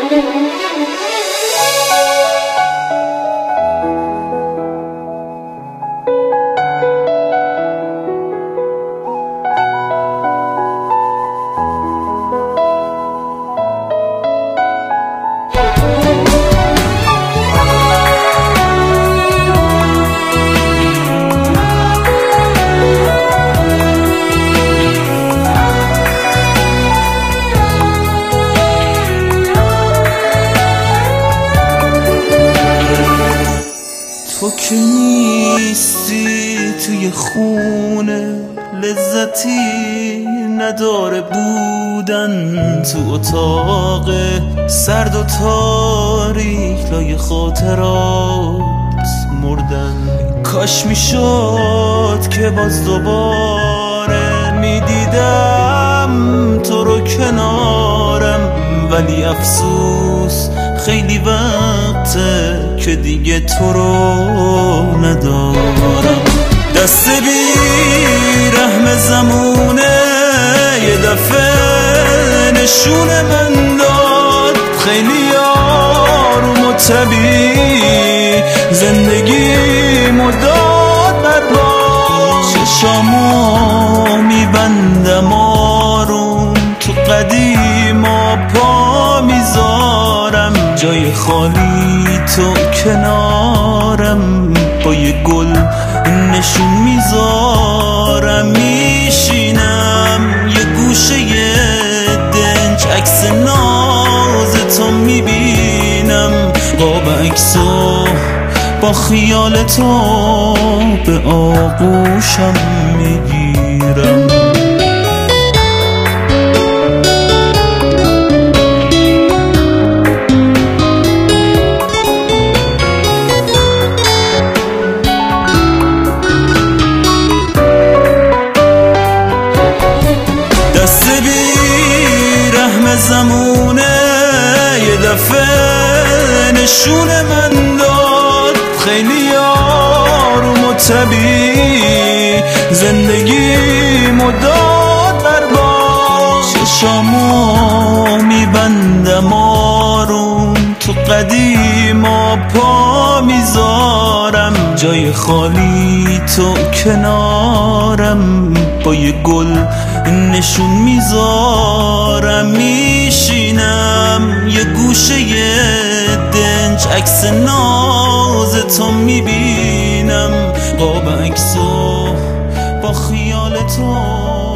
تو که نیستی توی خونه، لذتی نداره بودن تو اتاق سرد و تاریک لای خاطرات مردن. کاش میشد که باز دوباره میدیدم تو رو کنارم، ولی افسوس خیلی وقته که دیگه تو رو ندارم. دست بی رحم زمونه یه دفعه نشون من داد، خیلی آروم و طبیعی زندگی مداد برباد. چشامو میبندم آروم تو قدیما پا میذارم، جای خالی تو کنارم با یه گل نشون میذارم. میشینم یه گوشه یه دنج عکس ناز تو میبینم، قاب عکسو با خیال تو به آغوشم میگیرم. دست بی رحم زمونه یه دفعه نشون من داد، خیلی آروم و طبیعی زندگی مداد برباد. چشامو میبندم آروم تو قدیما پا میذارم، جای خالی تو کنارم با یه گل نشون میذارم. میشینم یه گوشه یه دنج عکس ناز تو میبینم، قاب عکسو با خیال تو